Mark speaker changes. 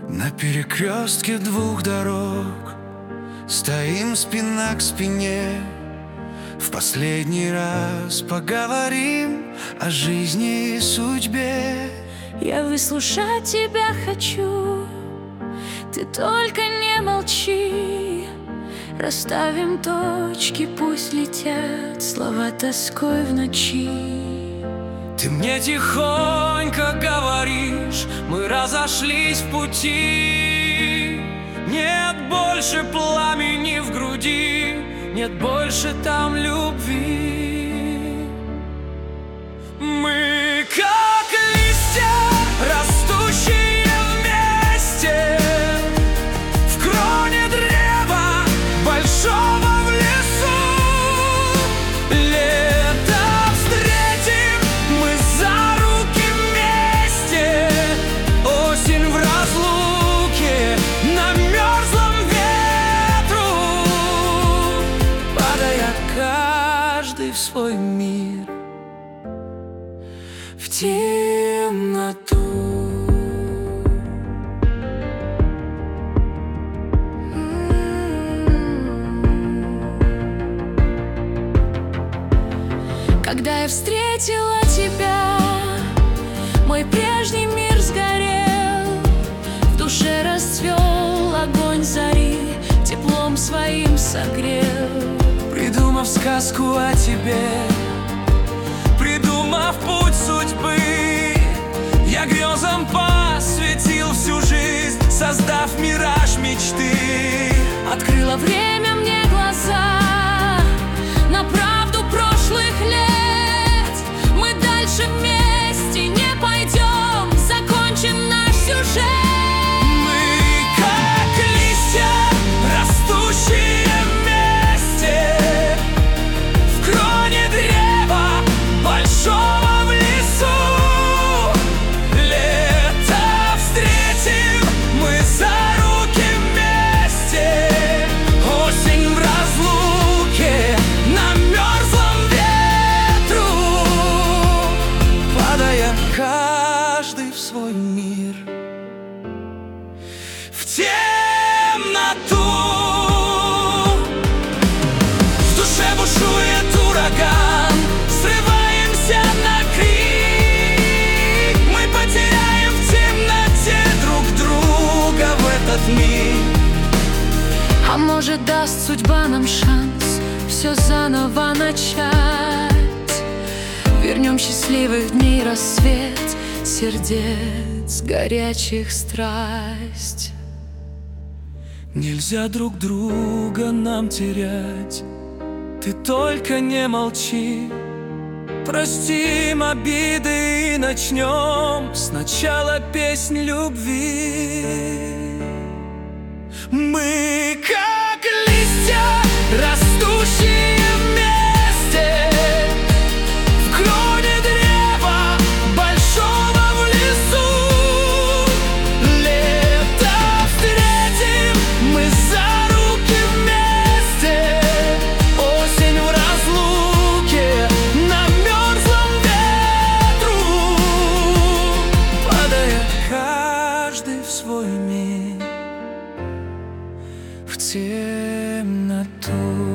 Speaker 1: На перекрестке двух дорог стоим спина к спине. В последний раз поговорим о жизни и судьбе.
Speaker 2: Я выслушать тебя хочу, ты только не молчи. Расставим точки, пусть летят слова тоской в ночи.
Speaker 3: Ты мне тихонько говоришь, мы разошлись в пути. Нет больше пламени в груди, нет больше там любви. Мы как листья, растущие вместе в кроне древа большого в лесу. Лето встретим мы за руки вместе, осень в разлуке на мерзлом ветру, падая каждый в свой мир, в темноту.
Speaker 2: Когда я встретила тебя, мой прежний мир сгорел. В душе расцвел огонь зари, теплом своим согрел.
Speaker 3: Придумав сказку о тебе, придумав путь судьбы, я грезам посвятил всю жизнь, создав мираж мечты.
Speaker 2: Открыло время мне глаза на правду прошлых лет. Мы дальше вместе не пойдем, закончим наш сюжет.
Speaker 3: Мы как листья, растущие вместе в кроне древа большого в лесу. Лето встретим мы за руки вместе, осень в разлуке на мерзлом ветру, падая каждый в свой мир, в темноту. В душе бушует ураган, срываемся на крик. Мы потеряем в темноте друг друга в этот миг.
Speaker 2: А может, даст судьба нам шанс все заново начать. Вернем счастливых дней рассвет, сердец горячих страсть.
Speaker 3: Нельзя друг друга нам терять, ты только не молчи. Простим обиды и начнем сначала песнь любви. Мы как листья, растущие вместе в кроне древа большого в лесу. Лето встретим мы за руки вместе, осень в разлуке на мерзлом ветру, падая каждый в свой мир, в темноту.